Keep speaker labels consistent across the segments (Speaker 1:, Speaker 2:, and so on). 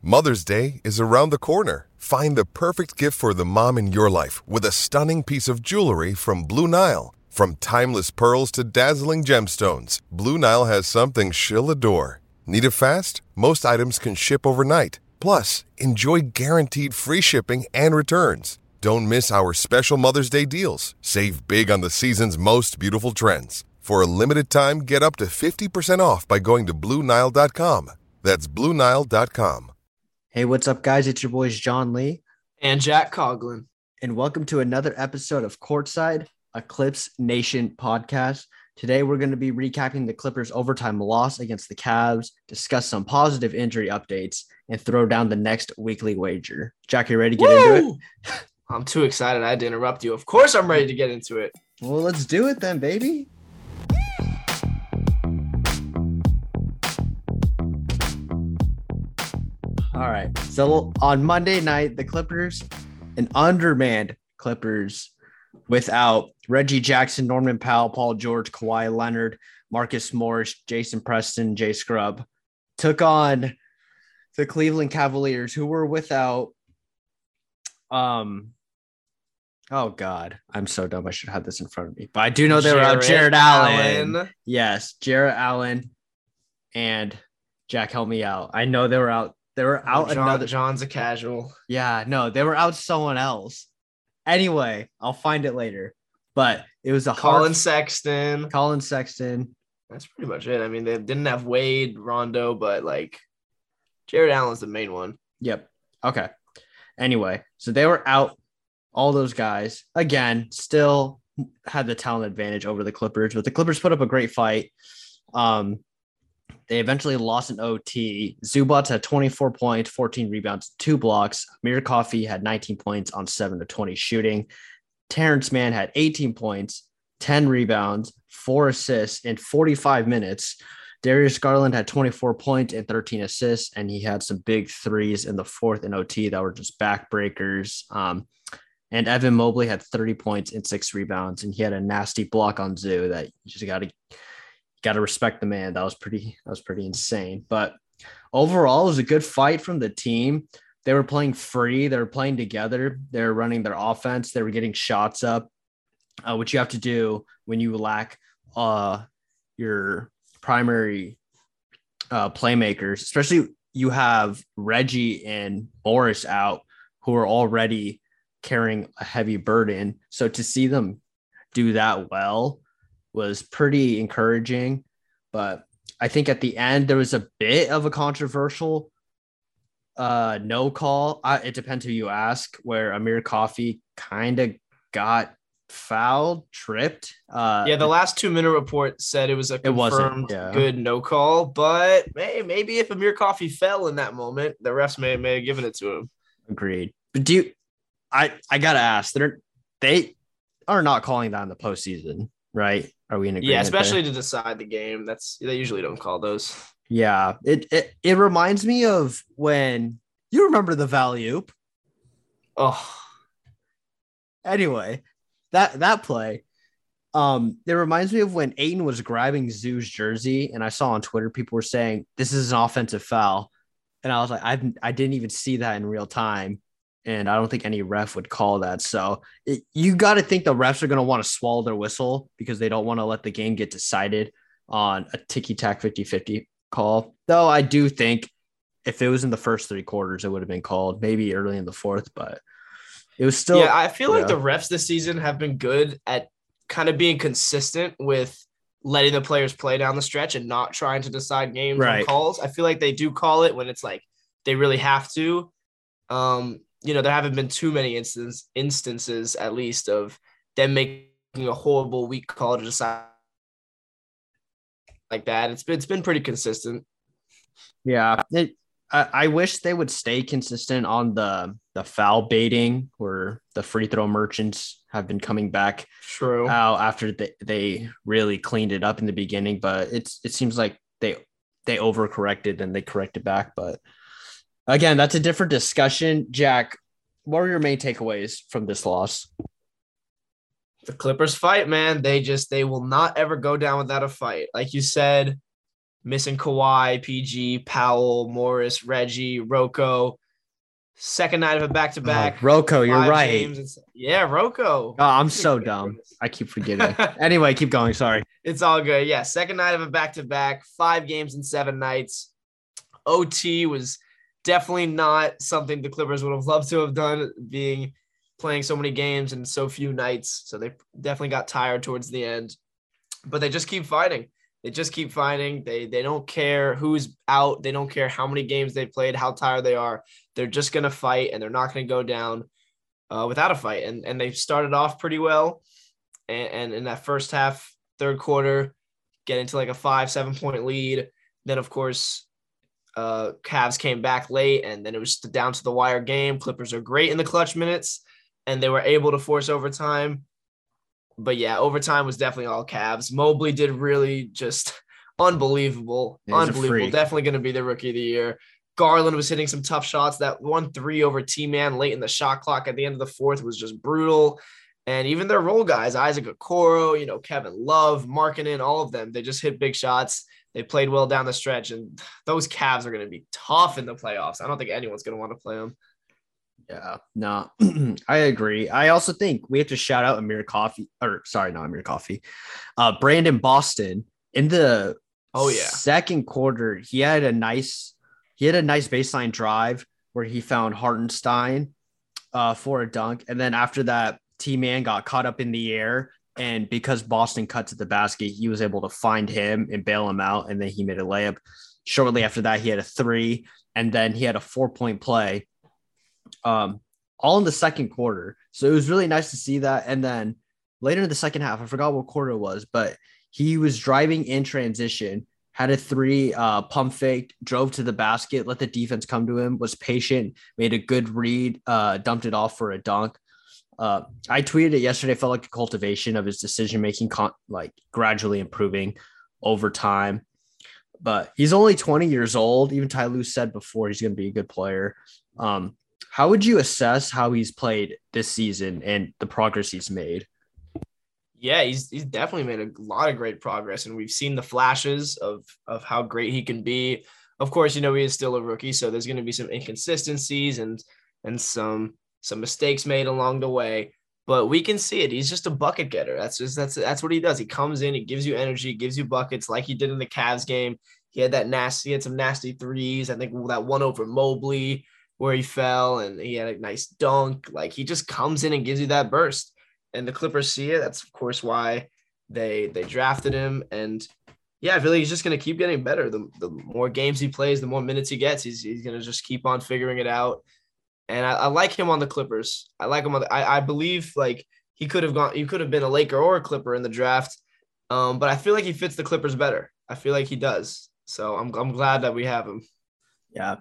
Speaker 1: Mother's Day is around the corner. Find the perfect gift for the mom in your life with a stunning piece of jewelry from Blue Nile. From timeless pearls to dazzling gemstones, Blue Nile has something she'll adore. Need it fast? Most items can ship overnight. Plus, enjoy guaranteed free shipping and returns. Don't miss our special Mother's Day deals. Save big on the season's most beautiful trends. For a limited time, get up to 50% off by going to BlueNile.com. That's BlueNile.com.
Speaker 2: Hey, what's up, guys? It's your boys, John Lee.
Speaker 3: And Jack Coughlin.
Speaker 2: And welcome to another episode of Courtside, a Clips Nation podcast. Today, we're going to be recapping the Clippers' overtime loss against the Cavs, discuss some positive injury updates, and throw down the next weekly wager. Jack, you ready to get into it?
Speaker 3: I'm too excited. I had to interrupt you. Of course, I'm ready to get into it.
Speaker 2: Well, let's do it then, baby. All right. So on Monday night, the Clippers, an undermanned Clippers without Reggie Jackson, Norman Powell, Paul George, Kawhi Leonard, Marcus Morris, Jason Preston, Jay Scrubb, took on the Cleveland Cavaliers, who were without oh God, I'm so dumb. I should have this in front of me. But I do know they were out Jarrett Allen. Yes, Jarrett Allen and Jack, help me out. I know they were out. They were out
Speaker 3: John's a casual.
Speaker 2: Yeah, no, they were out someone else. Anyway, I'll find it later. But it was
Speaker 3: Colin Sexton.
Speaker 2: That's
Speaker 3: pretty much it. I mean, they didn't have Wade, Rondo, but like Jarrett Allen's the main one.
Speaker 2: Yep. Okay. Anyway, so they were out. All those guys, again, still had the talent advantage over the Clippers, but the Clippers put up a great fight. They eventually lost an OT. Zubac had 24 points, 14 rebounds, 2 blocks. Amir Coffey had 19 points on 7 of 20 shooting. Terrence Mann had 18 points, 10 rebounds, 4 assists in 45 minutes. Darius Garland had 24 points and 13 assists, and he had some big threes in the fourth in OT that were just backbreakers. And Evan Mobley had 30 points and 6 rebounds, and he had a nasty block on Zoo that you just got to respect the man. That was pretty insane. But overall, it was a good fight from the team. They were playing free. They were playing together. They were running their offense. They were getting shots up, which you have to do when you lack your primary playmakers, especially you have Reggie and Morris out who are already carrying a heavy burden. So to see them do that well was pretty encouraging. But I think at the end, there was a bit of a controversial no call. It depends who you ask, where Amir Coffey kind of got fouled, tripped.
Speaker 3: The last 2-minute report said it was a confirmed good no call, but maybe if Amir Coffey fell in that moment, the refs may have given it to him.
Speaker 2: Agreed. But I gotta ask, they are not calling that in the postseason, right? Are we in agreement?
Speaker 3: Yeah, especially to decide the game. They usually don't call those.
Speaker 2: Yeah, it reminds me of when you remember the Valley-oop.
Speaker 3: Oh,
Speaker 2: anyway, that play, it reminds me of when Ayton was grabbing Zoo's jersey, and I saw on Twitter people were saying this is an offensive foul, and I was like, I didn't even see that in real time. And I don't think any ref would call that. So you got to think the refs are going to want to swallow their whistle because they don't want to let the game get decided on a ticky-tack 50-50 call. Though I do think if it was in the first 3 quarters, it would have been called, maybe early in the fourth, but it was still.
Speaker 3: Yeah, I feel like the refs this season have been good at kind of being consistent with letting the players play down the stretch and not trying to decide games on calls. I feel like they do call it when it's like they really have to. There haven't been too many instances, at least, of them making a horrible weak call to decide like that. It's been pretty consistent.
Speaker 2: Yeah, I wish they would stay consistent on the foul baiting, where the free throw merchants have been coming back.
Speaker 3: True.
Speaker 2: After they really cleaned it up in the beginning, but it seems like they overcorrected and they corrected back, but. Again, that's a different discussion. Jack, what are your main takeaways from this loss?
Speaker 3: The Clippers fight, man. They will not ever go down without a fight. Like you said, missing Kawhi, PG, Powell, Morris, Reggie, Rocco. Second night of a back-to-back.
Speaker 2: Rocco, you're right.
Speaker 3: Rocco.
Speaker 2: Oh, I'm so dumb. I keep forgetting. Anyway, keep going. Sorry.
Speaker 3: It's all good. Yeah, second night of a back-to-back, 5 games in 7 nights. OT was definitely not something the Clippers would have loved to have done, playing so many games in so few nights. So they definitely got tired towards the end. But they just keep fighting. They don't care who's out. They don't care how many games they played, how tired they are. They're just going to fight, and they're not going to go down without a fight. And they started off pretty well. And in that first half, third quarter, get into like a 5-7 point lead. Then, of course, Cavs came back late, and then it was down to the wire game. Clippers are great in the clutch minutes, and they were able to force overtime. But yeah, overtime was definitely all Cavs. Mobley did really just unbelievable. Unbelievable. Definitely going to be the rookie of the year. Garland was hitting some tough shots. That 1-3 over T-Man late in the shot clock at the end of the fourth was just brutal. And even their role guys, Isaac Okoro, Kevin Love, Markkanen, all of them, they just hit big shots. They played well down the stretch, and those Cavs are going to be tough in the playoffs. I don't think anyone's going to want to play them.
Speaker 2: Yeah, no, I agree. I also think we have to shout out Amir Coffey, Brandon Boston in the second quarter. He had a nice baseline drive where he found Hartenstein for a dunk. And then after that, T-Man got caught up in the air. And because Boston cut to the basket, he was able to find him and bail him out. And then he made a layup. Shortly after that, he had a 3. And then he had a 4-point play. All in the second quarter. So it was really nice to see that. And then later in the second half, I forgot what quarter it was, but he was driving in transition, had a 3, pump fake, drove to the basket, let the defense come to him, was patient, made a good read, dumped it off for a dunk. I tweeted it yesterday. Felt like a cultivation of his decision-making, gradually improving over time. But he's only 20 years old. Even Ty Lue said before he's going to be a good player. How would you assess how he's played this season and the progress he's made?
Speaker 3: Yeah, he's definitely made a lot of great progress, and we've seen the flashes of how great he can be. Of course, he is still a rookie, so there's going to be some inconsistencies and some mistakes made along the way, but we can see it. He's just a bucket getter. That's what he does. He comes in, he gives you energy, gives you buckets like he did in the Cavs game. He had some nasty threes. I think that one over Mobley where he fell, and he had a nice dunk. Like, he just comes in and gives you that burst, and the Clippers see it. That's of course why they drafted him. And yeah, I feel like he's just going to keep getting better. The more games he plays, the more minutes he gets, he's going to just keep on figuring it out. And I like him on the Clippers. I like him I believe like he could have been a Laker or a Clipper in the draft. But I feel like he fits the Clippers better. I feel like he does. So I'm glad that we have him.
Speaker 2: Yeah.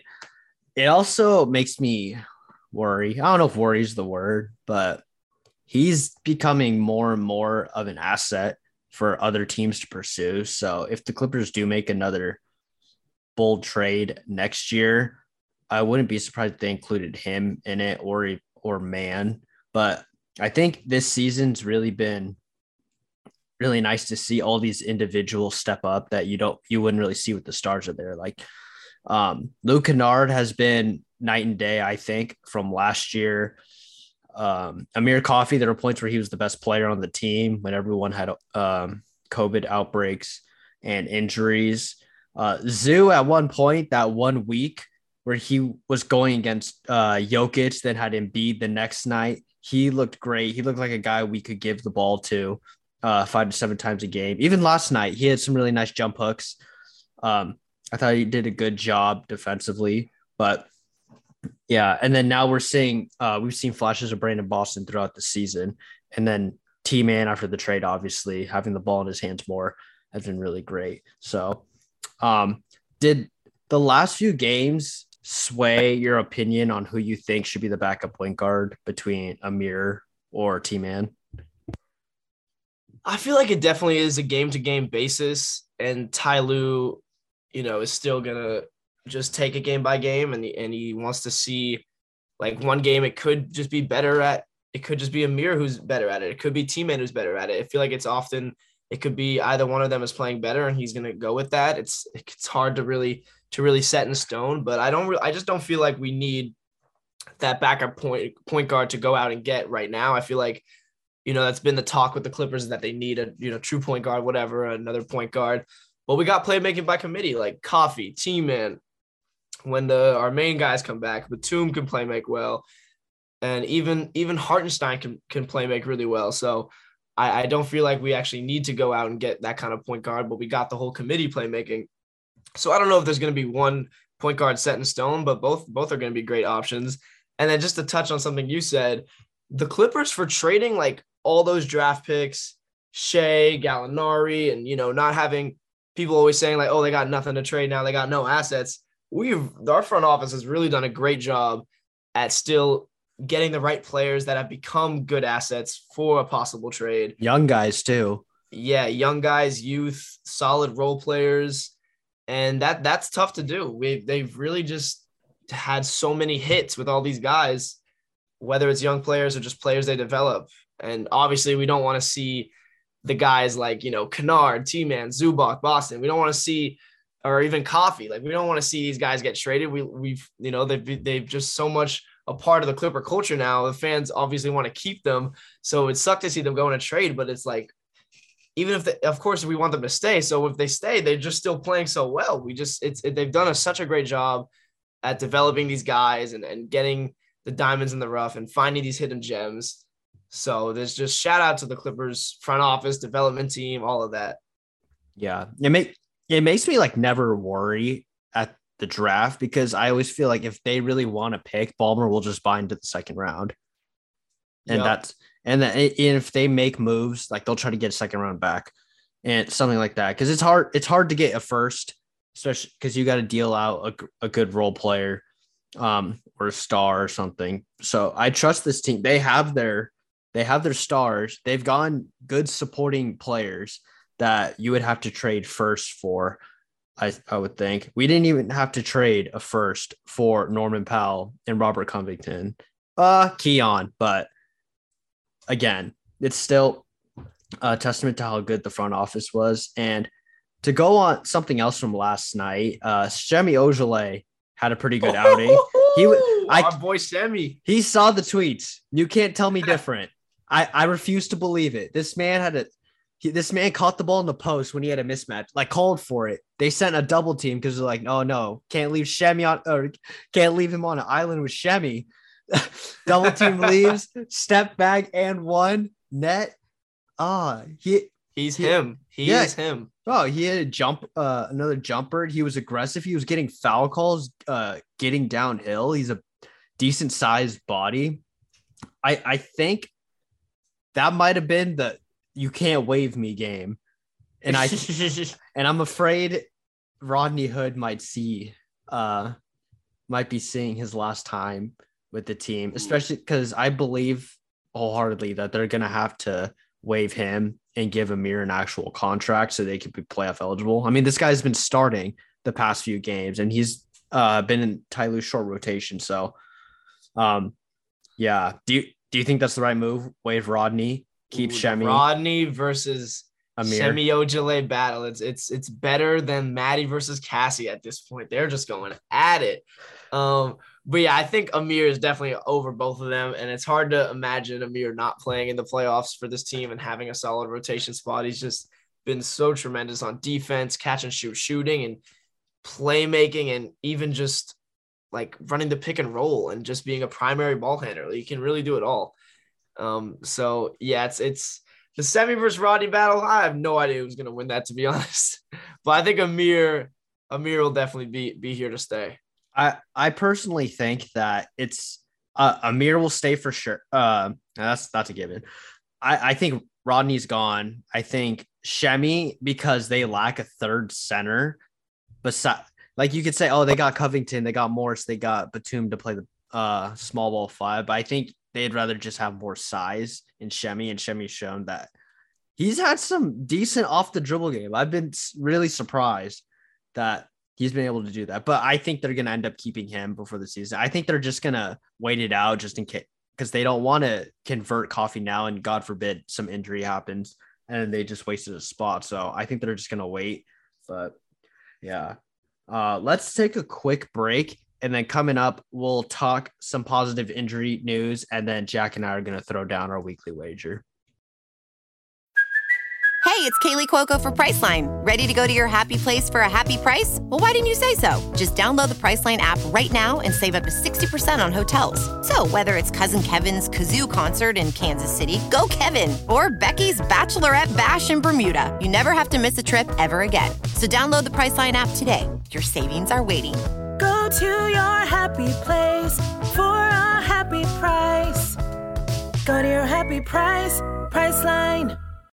Speaker 2: It also makes me worry. I don't know if worry is the word, but he's becoming more and more of an asset for other teams to pursue. So if the Clippers do make another bold trade next year, I wouldn't be surprised if they included him in it or Man. But I think this season's really been really nice to see all these individuals step up that you wouldn't really see with the stars are there. Like Luke Kennard has been night and day, I think, from last year. Amir Coffey, there were points where he was the best player on the team when everyone had COVID outbreaks and injuries. Zoo at one point, that 1 week where he was going against Jokic, then had Embiid the next night, he looked great. He looked like a guy we could give the ball to 5 to 7 times a game. Even last night, he had some really nice jump hooks. I thought he did a good job defensively, but yeah. And then now we've seen flashes of Brandon Boston throughout the season. And then T-Man after the trade, obviously having the ball in his hands more has been really great. So did the last few games sway your opinion on who you think should be the backup point guard between Amir or T-Man?
Speaker 3: I feel like it definitely is a game-to-game basis, and Ty Lue, is still going to just take it game by game, and he wants to see, like, one game it could just be better at. It could just be Amir who's better at it. It could be T-Man who's better at it. I feel like it it could be either one of them is playing better and he's going to go with that. It's hard to really set in stone, but I just don't feel like we need that backup point guard to go out and get right now. I feel like, that's been the talk with the Clippers, that they need a true point guard, whatever, another point guard. But we got playmaking by committee, like Coffee, T-Man. When our main guys come back, Batum can play make well, and even Hartenstein can play make really well. So I don't feel like we actually need to go out and get that kind of point guard, but we got the whole committee playmaking. So I don't know if there's going to be one point guard set in stone, but both are going to be great options. And then just to touch on something you said, the Clippers, for trading like all those draft picks, Shea, Gallinari, and not having people always saying like, oh, they got nothing to trade now, they got no assets. Our front office has really done a great job at still getting the right players that have become good assets for a possible trade.
Speaker 2: Young guys too.
Speaker 3: Yeah, young guys, youth, solid role players, and that's tough to do. They've really just had so many hits with all these guys, whether it's young players or just players they develop. And obviously, we don't want to see the guys like Kennard, T-Man, Zubac, Boston. We don't want to see. Or even Coffee. Like, we don't want to see these guys get traded. They've just so much a part of the Clipper culture now. The fans obviously want to keep them. So it sucked to see them go in a trade, but it's like, even if of course we want them to stay. So if they stay, they're just still playing so well. They've done such a great job at developing these guys and getting the diamonds in the rough and finding these hidden gems. So there's just shout out to the Clippers front office, development team, all of that.
Speaker 2: Yeah. It makes me like never worry at the draft, because I always feel like if they really want to pick, Ballmer will just buy into the second round. And and if they make moves, like they'll try to get a second round back and something like that. Cause it's hard to get a first, especially because you got to deal out a good role player or a star or something. So I trust this team. They have their stars. They've gotten good supporting players that you would have to trade first for. I would think we didn't even have to trade a first for Norman Powell and Robert Covington, Keon. But again, it's still a testament to how good the front office was. And to go on something else from last night, Semi Ojeleye had a pretty good outing.
Speaker 3: Our boy Semi.
Speaker 2: He saw the tweets. You can't tell me different. I refuse to believe it. This man caught the ball in the post when he had a mismatch, like called for it. They sent a double team because they're like, oh no, can't leave him on an island with Shemi. Double team leaves, step back and one net.
Speaker 3: He's him. He is him.
Speaker 2: Oh, he had another jumper. He was aggressive. He was getting foul calls, getting downhill. He's a decent sized body. I think that might have been the you can't wave me game. And I'm afraid Rodney Hood might be seeing his last time with the team, especially because I believe wholeheartedly that they're going to have to waive him and give Amir an actual contract so they can be playoff eligible. I mean, this guy's been starting the past few games and he's been in Ty Lue's short rotation. So, yeah. Do you think that's the right move? Waive Rodney? Keep Shemi.
Speaker 3: Rodney versus
Speaker 2: Amir.
Speaker 3: Semi Ojeleye battle. It's better than Maddie versus Cassie at this point. They're just going at it. But yeah, I think Amir is definitely over both of them, and it's hard to imagine Amir not playing in the playoffs for this team and having a solid rotation spot. He's just been so tremendous on defense, catch and shoot, shooting, and playmaking, and even just like running the pick and roll and just being a primary ball handler. He can really do it all. So yeah, it's the Semi versus Rodney battle. I have no idea who's going to win that, to be honest, but I think Amir will definitely be here to stay.
Speaker 2: I personally think that it's Amir will stay for sure. That's a given. I think Rodney's gone. I think Shemi, because they lack a third center. Like you could say, oh, they got Covington, they got Morris, they got Batum to play the small ball five. But I think they'd rather just have more size in Shemi, and Shemi's shown that he's had some decent off the dribble game. I've been really surprised that he's been able to do that, but I think they're going to end up keeping him before the season. I think they're just going to wait it out just in case, because they don't want to convert Coffee now. And God forbid some injury happens and they just wasted a spot. So I think they're just going to wait. But yeah, let's take a quick break. And then coming up, we'll talk some positive injury news. And then Jack and I are going to throw down our weekly wager.
Speaker 4: Hey, it's Kaylee Cuoco for Priceline. Ready to go to your happy place for a happy price? Well, why didn't you say so? Just download the Priceline app right now and save up to 60% on hotels. So whether it's Cousin Kevin's Kazoo Concert in Kansas City, go Kevin, or Becky's Bachelorette Bash in Bermuda, you never have to miss a trip ever again. So download the Priceline app today. Your savings are waiting.
Speaker 5: Go to your happy place for a happy price. Go to your happy price, Priceline.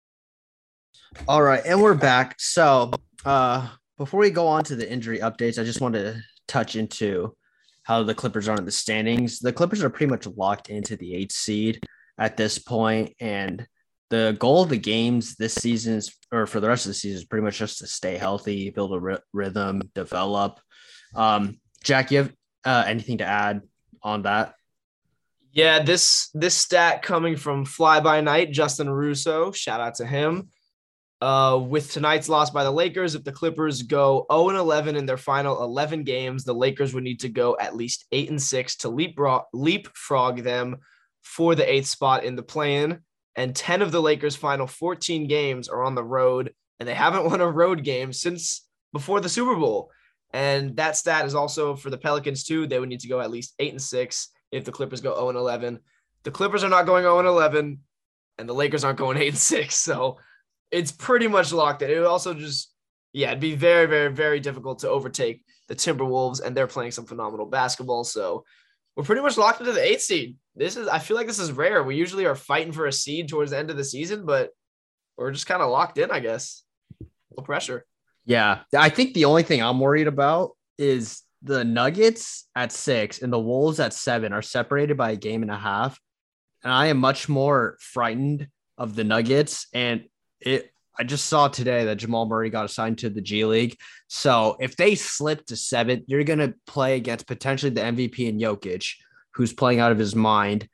Speaker 2: All right, and we're back. So before we go on to the injury updates, I just want to touch into how the Clippers are in the standings. The Clippers are pretty much locked into the 8th seed at this point, and the goal of the games this season is, or for the rest of the season, is pretty much just to stay healthy, build a rhythm, develop. Jack, you have anything to add on that?
Speaker 3: Yeah, this stat coming from Fly By Night, Justin Russo, shout out to him. With tonight's loss by the Lakers, if the Clippers go 0-11 in their final 11 games, the Lakers would need to go at least 8-6 to leapfrog them for the 8th spot in the play-in. And 10 of the Lakers' final 14 games are on the road, and they haven't won a road game since before the Super Bowl. And that stat is also for the Pelicans too. They would need to go at least 8-6 if the Clippers go 0-11. The Clippers are not going 0-11, and the Lakers aren't going 8-6. So it's pretty much locked in. It would also just, it'd be very, very, very difficult to overtake the Timberwolves, and they're playing some phenomenal basketball. So we're pretty much locked into the 8th seed. I feel like this is rare. We usually are fighting for a seed towards the end of the season, but we're just kind of locked in, I guess. No pressure.
Speaker 2: Yeah, I think the only thing I'm worried about is the Nuggets at 6 and the Wolves at 7 are separated by a game and a half. And I am much more frightened of the Nuggets. And I just saw today that Jamal Murray got assigned to the G League. So if they slip to 7th, you're going to play against potentially the MVP in Jokic, who's playing out of his mind.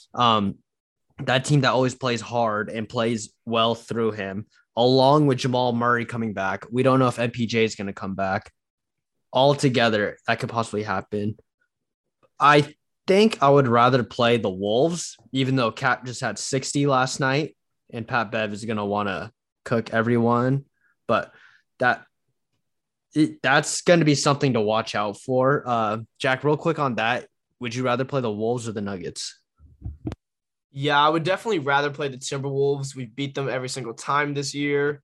Speaker 2: That team that always plays hard and plays well through him, along with Jamal Murray coming back. We don't know if MPJ is going to come back. Altogether, that could possibly happen. I think I would rather play the Wolves, even though Cat just had 60 last night, and Pat Bev is going to want to cook everyone. But that's going to be something to watch out for. Jack, real quick on that, would you rather play the Wolves or the Nuggets?
Speaker 3: Yeah, I would definitely rather play the Timberwolves. We beat them every single time this year,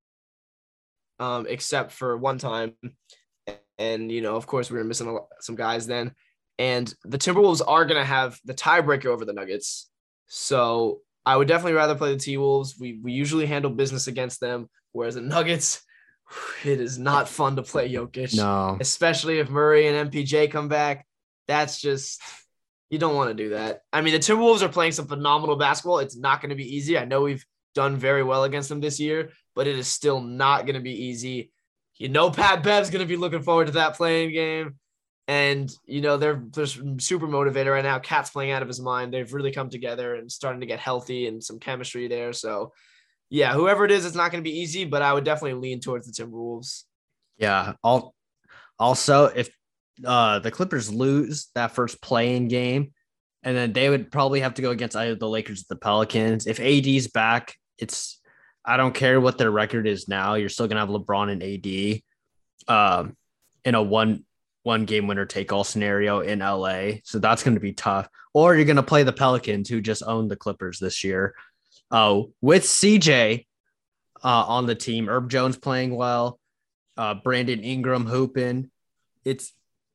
Speaker 3: except for one time. And, of course, we were missing some guys then. And the Timberwolves are going to have the tiebreaker over the Nuggets. So I would definitely rather play the T-Wolves. We usually handle business against them, whereas the Nuggets, it is not fun to play Jokic.
Speaker 2: No.
Speaker 3: Especially if Murray and MPJ come back. That's just – you don't want to do that. I mean, the Timberwolves are playing some phenomenal basketball. It's not going to be easy. I know we've done very well against them this year, but it is still not going to be easy. Pat Bev's going to be looking forward to that playing game. And, they're super motivated right now. Cat's playing out of his mind. They've really come together and starting to get healthy and some chemistry there. So, yeah, whoever it is, it's not going to be easy, but I would definitely lean towards the Timberwolves.
Speaker 2: Yeah. Also, if the Clippers lose that first play-in game, and then they would probably have to go against either the Lakers or the Pelicans. If AD's back, I don't care what their record is now. You're still going to have LeBron and AD in a one game winner take all scenario in LA. So that's going to be tough. Or you're going to play the Pelicans, who just owned the Clippers this year. With CJ on the team, Herb Jones playing well, Brandon Ingram hooping. It's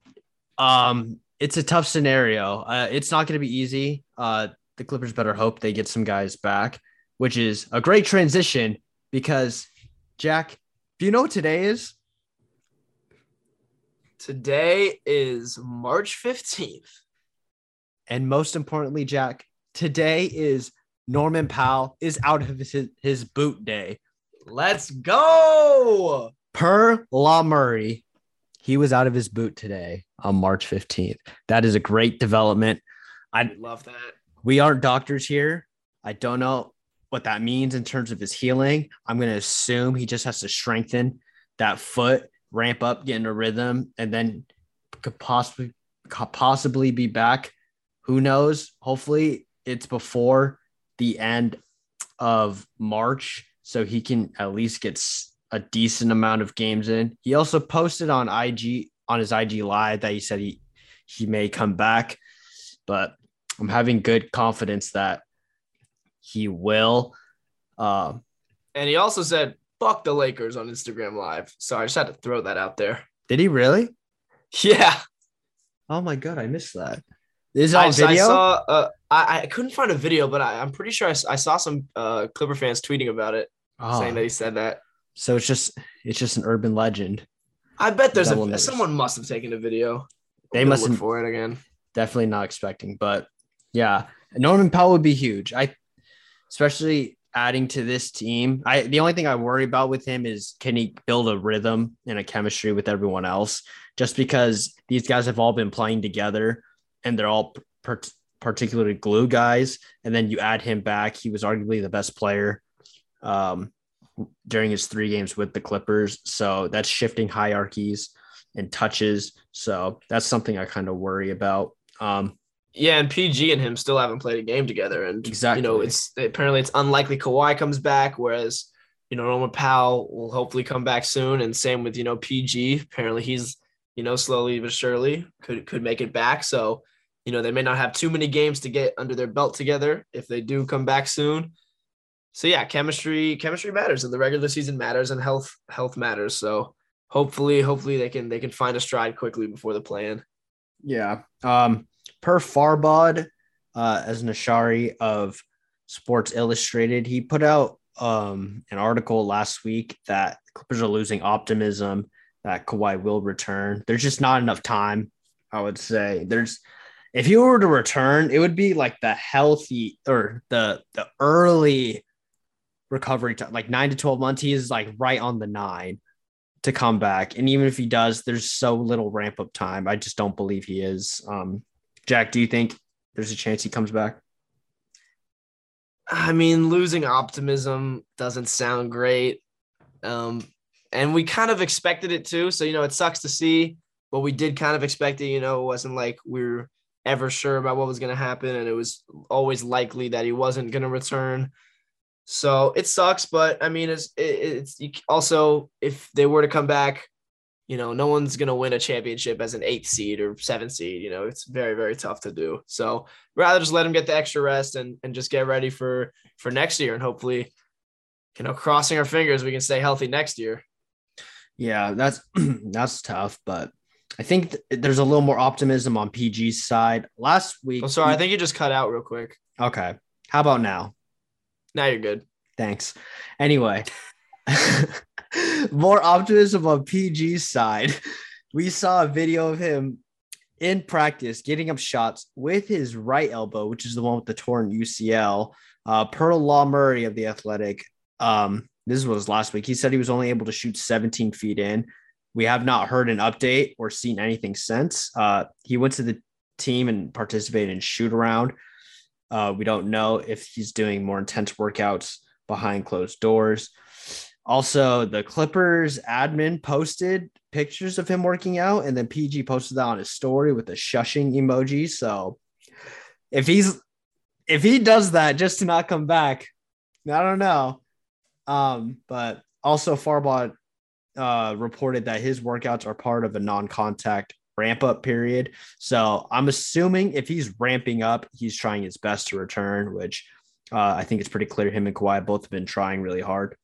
Speaker 2: a tough scenario. It's not going to be easy. The Clippers better hope they get some guys back, which is a great transition because, Jack, do you know what today is?
Speaker 3: Today is March 15th.
Speaker 2: And most importantly, Jack, today is Norman Powell is out of his boot day.
Speaker 3: Let's go!
Speaker 2: Per La Murray, he was out of his boot today on March 15th. That is a great development.
Speaker 3: I love that.
Speaker 2: We aren't doctors here. I don't know what that means in terms of his healing. I'm going to assume he just has to strengthen that foot, ramp up, get in a rhythm, and then could possibly be back. Who knows? Hopefully it's before the end of March so he can at least get a decent amount of games in. He also posted on his IG live that he said he may come back, but I'm having good confidence that he will.
Speaker 3: And he also said, fuck the Lakers on Instagram Live. So I just had to throw that out there.
Speaker 2: Did he really?
Speaker 3: Yeah.
Speaker 2: Oh my God, I missed that. Is it on video?
Speaker 3: I couldn't find a video, but I'm pretty sure I saw some Clipper fans tweeting about it, saying that he said that.
Speaker 2: So it's just an urban legend.
Speaker 3: I bet someone must have taken a video.
Speaker 2: They must
Speaker 3: look for it again.
Speaker 2: Definitely not expecting, but yeah, Norman Powell would be huge. Especially adding to this team. The only thing I worry about with him is, can he build a rhythm and a chemistry with everyone else? Just because these guys have all been playing together and they're all particularly glue guys. And then you add him back. He was arguably the best player during his 3 games with the Clippers. So that's shifting hierarchies and touches. So that's something I kind of worry about.
Speaker 3: Yeah, and PG and him still haven't played a game together. And,
Speaker 2: exactly.
Speaker 3: It's unlikely Kawhi comes back, whereas, Norman Powell will hopefully come back soon. And same with, PG. Apparently he's, slowly but surely could make it back. So, they may not have too many games to get under their belt together if they do come back soon. So yeah, chemistry matters, and the regular season matters, and health matters. So hopefully they can find a stride quickly before the play-in.
Speaker 2: Yeah. Per Farbod, as Nashari of Sports Illustrated, he put out an article last week that Clippers are losing optimism that Kawhi will return. There's just not enough time, I would say. If he were to return, it would be like the healthy or the early recovery time, like 9 to 12 months. He is like right on the 9 to come back. And even if he does, there's so little ramp up time. I just don't believe he is. Jack, do you think there's a chance he comes back?
Speaker 3: I mean, losing optimism doesn't sound great. And we kind of expected it too. So, it sucks to see, but we did kind of expect it. It wasn't like we were ever sure about what was going to happen. And it was always likely that he wasn't going to return. So it sucks. But I mean, it's also, if they were to come back, no one's going to win a championship as an 8th seed or 7th seed. It's very, very tough to do. So rather just let him get the extra rest and just get ready for next year. And hopefully, crossing our fingers, we can stay healthy next year.
Speaker 2: Yeah, that's tough. But I think there's a little more optimism on PG's side. Last week.
Speaker 3: I'm sorry. I think you just cut out real quick.
Speaker 2: Okay. How about now?
Speaker 3: Now you're good.
Speaker 2: Thanks. Anyway. More optimism on PG's side. We saw a video of him in practice getting up shots with his right elbow, which is the one with the torn UCL. Per Law Murray of The Athletic, this was last week. He said he was only able to shoot 17 feet in. We have not heard an update or seen anything since. He went to the team and participated in shoot around. We don't know if he's doing more intense workouts behind closed doors. Also, the Clippers admin posted pictures of him working out, and then PG posted that on his story with a shushing emoji. So if he does that just to not come back, I don't know. But also Farbod reported that his workouts are part of a non-contact ramp-up period. So I'm assuming if he's ramping up, he's trying his best to return, which I think it's pretty clear him and Kawhi both have been trying really hard.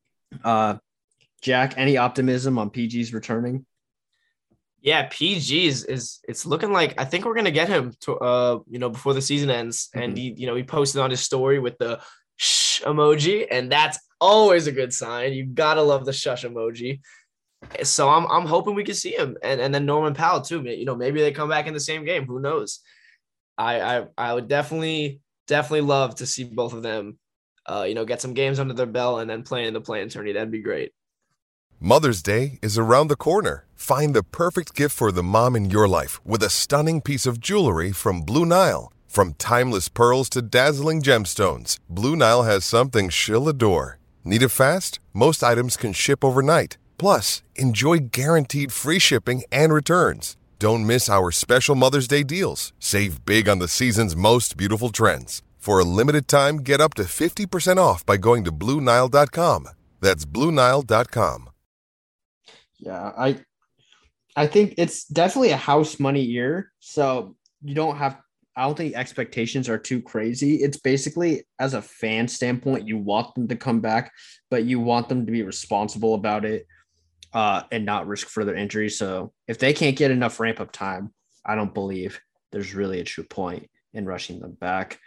Speaker 2: Jack, any optimism on PG's returning?
Speaker 3: Yeah, PG's it's looking like I think we're gonna get him to before the season ends. Mm-hmm. And he posted on his story with the shh emoji, and that's always a good sign. You gotta love the shush emoji. So I'm hoping we can see him, and then Norman Powell too. Maybe they come back in the same game. Who knows? I would definitely love to see both of them. Get some games under their belt and then play in the play-in tourney. That'd be great.
Speaker 1: Mother's Day is around the corner. Find the perfect gift for the mom in your life with a stunning piece of jewelry from Blue Nile. From timeless pearls to dazzling gemstones, Blue Nile has something she'll adore. Need it fast? Most items can ship overnight. Plus, enjoy guaranteed free shipping and returns. Don't miss our special Mother's Day deals. Save big on the season's most beautiful trends. For a limited time, get up to 50% off by going to BlueNile.com. That's BlueNile.com.
Speaker 2: Yeah, I think it's definitely a house money year. So I don't think expectations are too crazy. It's basically, as a fan standpoint, you want them to come back, but you want them to be responsible about it and not risk further injury. So if they can't get enough ramp up time, I don't believe there's really a true point in rushing them back.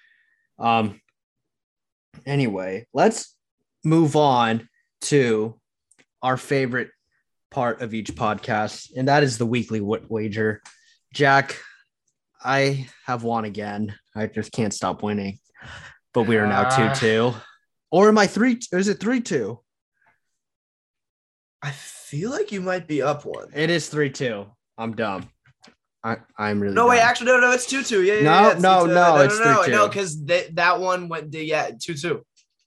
Speaker 2: Anyway, let's move on to our favorite part of each podcast, and that is the weekly wager. Jack, I have won again. I just can't stop winning. But we are now 2-2. Or am I 3? Is it 3-2?
Speaker 3: I feel like you might be up one.
Speaker 2: It is 3-2. I'm dumb. I'm really
Speaker 3: no
Speaker 2: dumb.
Speaker 3: Wait, actually no, it's 2-2. Yeah,
Speaker 2: no,
Speaker 3: it's
Speaker 2: no,
Speaker 3: 2-2.
Speaker 2: no, it's 3-2.
Speaker 3: No, because that one went 2-2.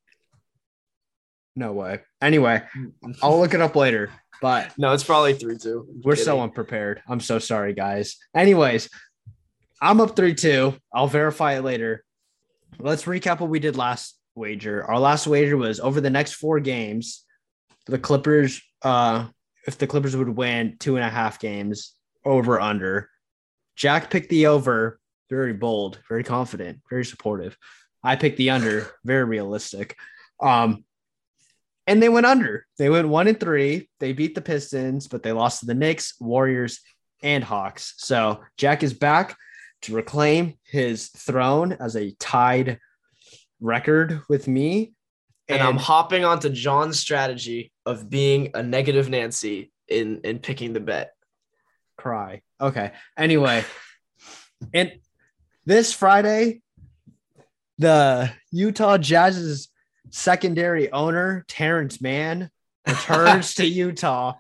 Speaker 2: No way. Anyway, I'll look it up later. But
Speaker 3: no, it's probably 3-2.
Speaker 2: We're so unprepared. I'm so sorry, guys. Anyways, I'm up 3-2. I'll verify it later. Let's recap what we did last wager. Our last wager was over the next 4 games, the Clippers, if the Clippers would win 2.5 games, over under. Jack picked the over, very bold, very confident, very supportive. I picked the under, very realistic. And they went under. They went 1-3. They beat the Pistons, but they lost to the Knicks, Warriors, and Hawks. So Jack is back to reclaim his throne as a tied record with me.
Speaker 3: And I'm hopping onto John's strategy of being a negative Nancy in picking the bet.
Speaker 2: Cry. Okay. Anyway, and this Friday, the Utah Jazz's secondary owner, Terrence Mann, returns to Utah.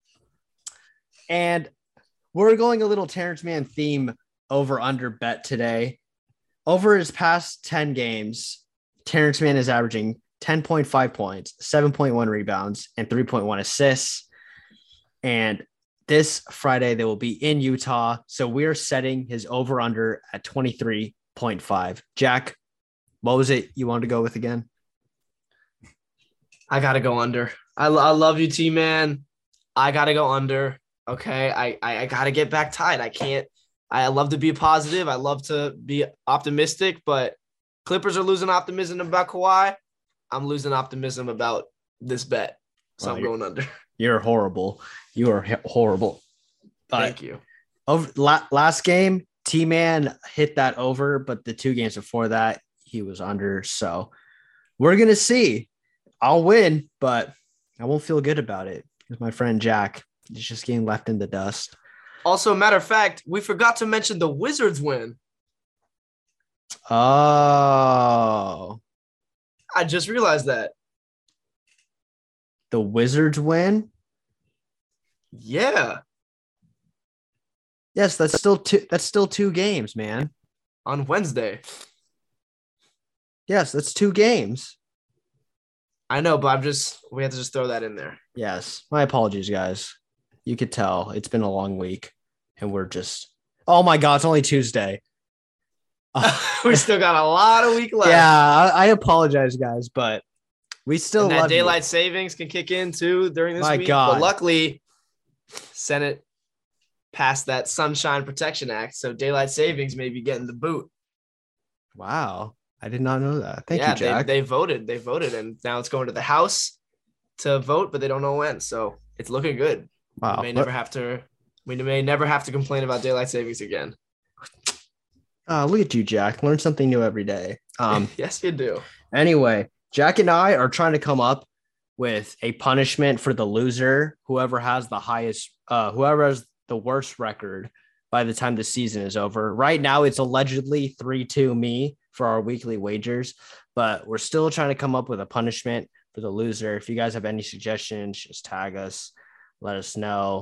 Speaker 2: And we're going a little Terrence Mann theme over under bet today. Over his past 10 games, Terrence Mann is averaging 10.5 points, 7.1 rebounds, and 3.1 assists. And this Friday, they will be in Utah. So we're setting his over under at 23.5. Jack, what was it you wanted to go with again?
Speaker 3: I got to go under. I love you, T-Man. I got to go under. Okay. I got to get back tied. I love to be positive. I love to be optimistic, but Clippers are losing optimism about Kawhi. I'm losing optimism about this bet. So I'm going under.
Speaker 2: You're horrible. You are horrible. But
Speaker 3: thank you.
Speaker 2: Last game, T-Man hit that over, but the 2 games before that, he was under. So we're going to see. I'll win, but I won't feel good about it because my friend Jack is just getting left in the dust.
Speaker 3: Also, matter of fact, we forgot to mention the Wizards win.
Speaker 2: Oh.
Speaker 3: I just realized that.
Speaker 2: The Wizards win?
Speaker 3: Yeah.
Speaker 2: Yes, that's still 2 games, man.
Speaker 3: On Wednesday.
Speaker 2: Yes, that's 2 games.
Speaker 3: I know, but we have to just throw that in there.
Speaker 2: Yes. My apologies, guys. You could tell it's been a long week and we're just, oh my God, it's only Tuesday.
Speaker 3: We still got a lot of week left.
Speaker 2: Yeah, I apologize, guys, but we still
Speaker 3: and that
Speaker 2: love
Speaker 3: daylight savings can kick in too during this week.
Speaker 2: God.
Speaker 3: But luckily, Senate passed that Sunshine Protection Act, so daylight savings may be getting the boot.
Speaker 2: Wow. I did not know that. Thank you, Jack.
Speaker 3: They voted, and now it's going to the House to vote, but they don't know when. So it's looking good.
Speaker 2: Wow.
Speaker 3: We may never have to complain about daylight savings again.
Speaker 2: Look at you, Jack. Learn something new every day.
Speaker 3: Yes, you do.
Speaker 2: Anyway, Jack and I are trying to come up with a punishment for the loser, whoever has the worst record by the time the season is over. Right now, it's allegedly 3-2 me for our weekly wagers, but we're still trying to come up with a punishment for the loser. If you guys have any suggestions, just tag us, let us know.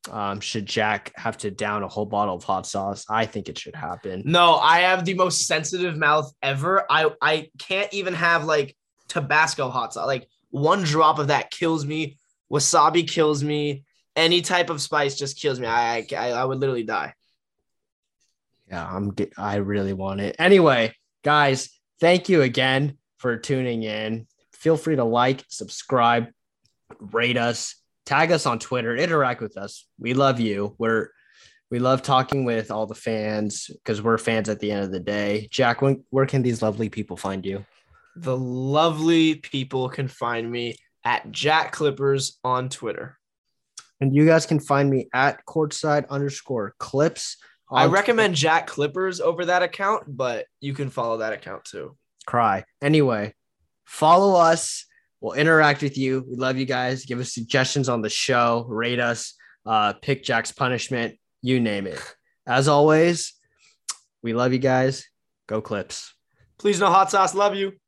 Speaker 2: Should Jack have to down a whole bottle of hot sauce? I think it should happen.
Speaker 3: No, I have the most sensitive mouth ever. I can't even have like Tabasco hot sauce. Like one drop of that kills me. Wasabi kills me. Any type of spice just kills me. I would literally die.
Speaker 2: Yeah, I really want it. Anyway, guys, thank you again for tuning in. Feel free to like, subscribe, rate us, tag us on Twitter, interact with us. We love you. We love talking with all the fans because we're fans at the end of the day. Jack, where can these lovely people find you?
Speaker 3: The lovely people can find me at Jack Clippers on Twitter.
Speaker 2: And you guys can find me at courtside_clips.
Speaker 3: I recommend Jack Clippers over that account, but you can follow that account too.
Speaker 2: Cry. Anyway, follow us. We'll interact with you. We love you guys. Give us suggestions on the show. Rate us. Pick Jack's punishment. You name it. As always, we love you guys. Go Clips.
Speaker 3: Please no hot sauce. Love you.